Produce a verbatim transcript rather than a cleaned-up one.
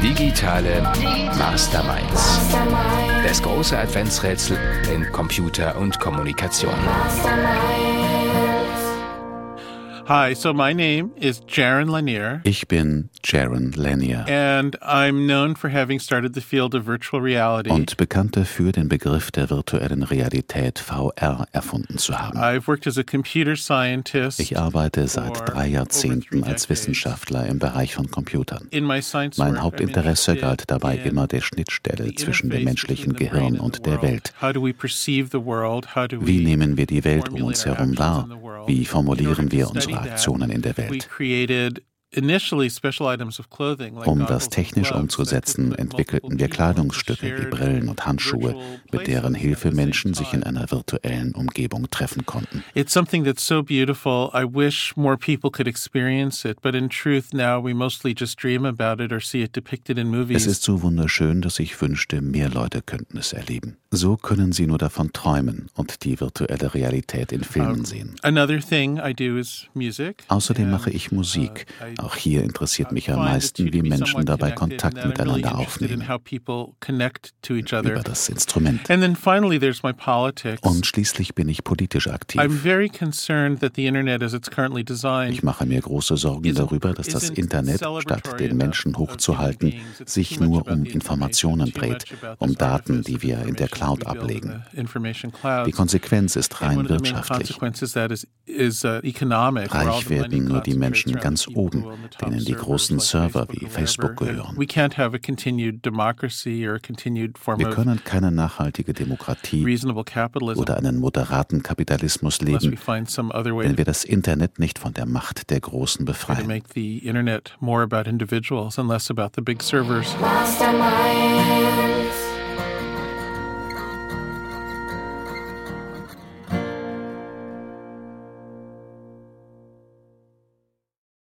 Digitale Masterminds. Das große Adventsrätsel in Computer und Kommunikation. Hi, so my name is Jaron Lanier. Ich bin Jaron Lanier. And I'm known for having started the field of virtual reality. Und bekannt dafür, den Begriff der virtuellen Realität V R erfunden zu haben. I've worked as a computer scientist. Ich arbeite seit drei Jahrzehnten als Wissenschaftler im Bereich von Computern. In my science Mein work, Hauptinteresse I'm galt dabei interested immer der Schnittstelle zwischen dem menschlichen Gehirn und der Welt. How do we perceive the world? How do we Wie nehmen wir die Welt um formulate uns our herum actions wahr? in the world? Wie formulieren wir In order to unsere study Aktionen in der that, we Welt? created initially special items of clothing, like Um goggles das and technisch gloves umzusetzen, that could put entwickelten wir multiple people into Kleidungsstücke wie shared Brillen und Handschuhe, virtual mit deren places Hilfe at the same Menschen sich in time. einer virtuellen Umgebung treffen konnten. It's something that's so beautiful. I wish more people could experience it, but in truth now we mostly just dream about it or see it depicted in movies. Es ist so wunderschön, dass ich wünschte, mehr Leute könnten es erleben. So können sie nur davon träumen und die virtuelle Realität in Filmen Um, sehen. Another thing I do is music. Außerdem And, mache ich Musik. uh, I Auch hier interessiert mich am find the meisten, two to wie be Menschen somewhat dabei connected, Kontakt and that I'm really miteinander interested in aufnehmen, how people connect to each other. über das Instrument. And then finally there's my politics. Und schließlich bin ich politisch I'm aktiv. very concerned that the internet as it's currently designed Ich mache mir große Sorgen isn't- darüber, dass das isn't Internet, celebratory statt den enough Menschen of human hochzuhalten, beings. It's sich too much nur about um the Informationen too dreht, much about um this Daten, artifice die of wir in der information Cloud we build in ablegen. the information clouds. Die Konsequenz ist And one rein of the main wirtschaftlich. consequences that is, is uh, economic, where all Reich the money werden nur die concentrates Menschen around ganz the people oben, who own the top denen die servers großen like Server Facebook wie or Facebook wherever. gehören. We can't have a continued democracy or a continued form Wir of können keine nachhaltige Demokratie reasonable capitalism oder einen moderaten Kapitalismus unless we leben, find some other way wenn wir das Internet nicht von der Macht der Großen to befreien. make the internet more about individuals and less about the big servers. Mastermind.